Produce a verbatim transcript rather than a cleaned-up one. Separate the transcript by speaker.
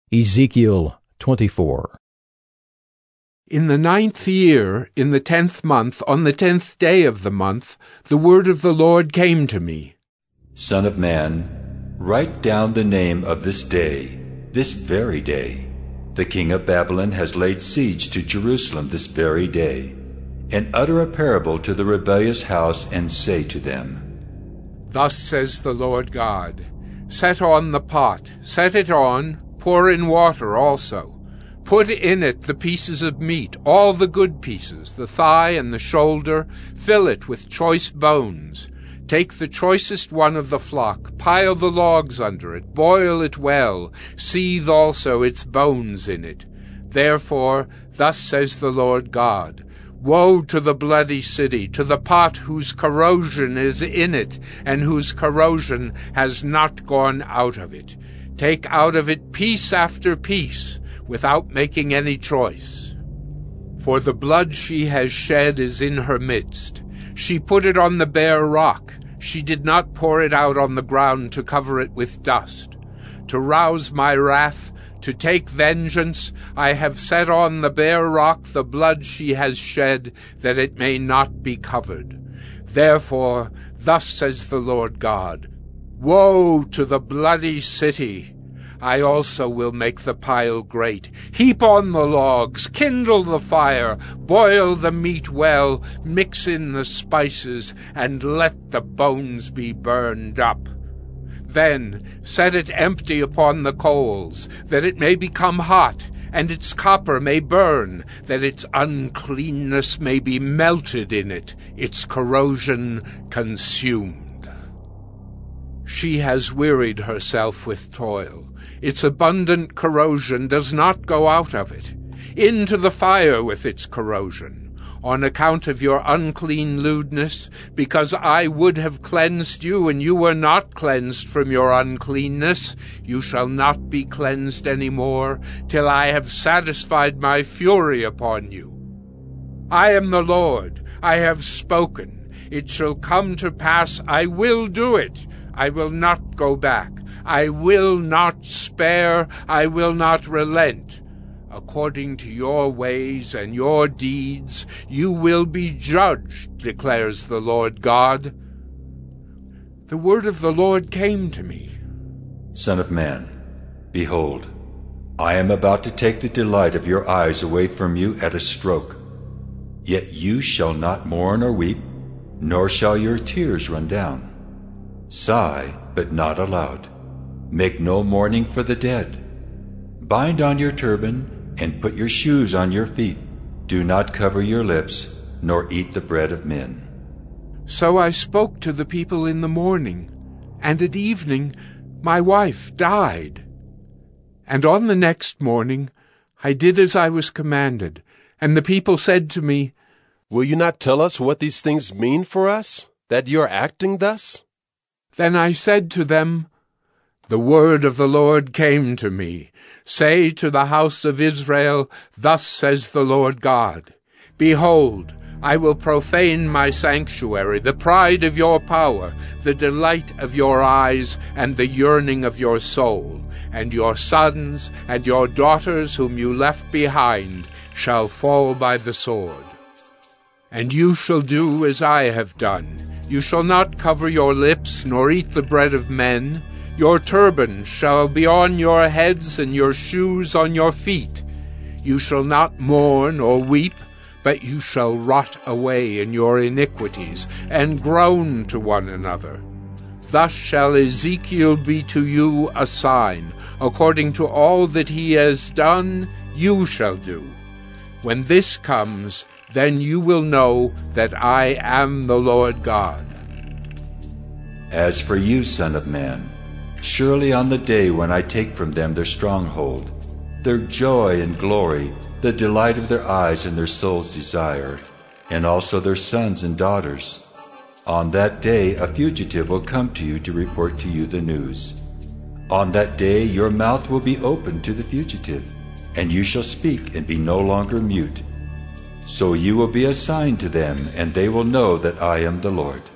Speaker 1: Ezekiel twenty-four.
Speaker 2: In the ninth year, in the tenth month, on the tenth day of the month, the word of the Lord came to me.
Speaker 3: Son of man, write down the name of this day, this very day. The king of Babylon has laid siege to Jerusalem this very day. And utter a parable to the rebellious house, and say to them,
Speaker 2: Thus says the Lord God, Set on the pot, set it on, pour in water also. Put in it the pieces of meat, all the good pieces, the thigh and the shoulder, fill it with choice bones. Take the choicest one of the flock, pile the logs under it, boil it well, seethe also its bones in it. Therefore, thus says the Lord God, Woe to the bloody city, to the pot whose corrosion is in it, and whose corrosion has not gone out of it. Take out of it piece after piece, without making any choice. For the blood she has shed is in her midst. She put it on the bare rock. She did not pour it out on the ground to cover it with dust. To rouse my wrath, to take vengeance, I have set on the bare rock the blood she has shed, that it may not be covered. Therefore, thus says the Lord God, Woe to the bloody city! I also will make the pile great. Heap on the logs, kindle the fire, boil the meat well, mix in the spices, and let the bones be burned up. Then set it empty upon the coals, that it may become hot, and its copper may burn, that its uncleanness may be melted in it, its corrosion consumed. She has wearied herself with toil. Its abundant corrosion does not go out of it. Into the fire with its corrosion. On account of your unclean lewdness, because I would have cleansed you, and you were not cleansed from your uncleanness, you shall not be cleansed any more, till I have satisfied my fury upon you. I am the Lord, I have spoken. It shall come to pass, I will do it. I will not go back. I will not spare. I will not relent. According to your ways and your deeds, you will be judged, declares the Lord God. The word of the Lord came to me.
Speaker 3: Son of man, behold, I am about to take the delight of your eyes away from you at a stroke. Yet you shall not mourn or weep, nor shall your tears run down. Sigh, but not aloud. Make no mourning for the dead. Bind on your turban, and put your shoes on your feet. Do not cover your lips, nor eat the bread of men.
Speaker 2: So I spoke to the people in the morning, and at evening my wife died. And on the next morning I did as I was commanded, and the people said to me,
Speaker 4: Will you not tell us what these things mean for us, that you are acting thus?
Speaker 2: Then I said to them, The word of the Lord came to me. Say to the house of Israel, Thus says the Lord God, Behold, I will profane my sanctuary, the pride of your power, the delight of your eyes, and the yearning of your soul. And your sons and your daughters whom you left behind shall fall by the sword. And you shall do as I have done. You shall not cover your lips, nor eat the bread of men. Your turban shall be on your heads, and your shoes on your feet. You shall not mourn or weep, but you shall rot away in your iniquities, and groan to one another. Thus shall Ezekiel be to you a sign. According to all that he has done, you shall do. When this comes, then you will know that I am the Lord God.
Speaker 3: As for you, son of man, surely on the day when I take from them their stronghold, their joy and glory, the delight of their eyes and their soul's desire, and also their sons and daughters, on that day a fugitive will come to you to report to you the news. On that day your mouth will be opened to the fugitive, and you shall speak and be no longer mute. So you will be a sign to them, and they will know that I am the Lord.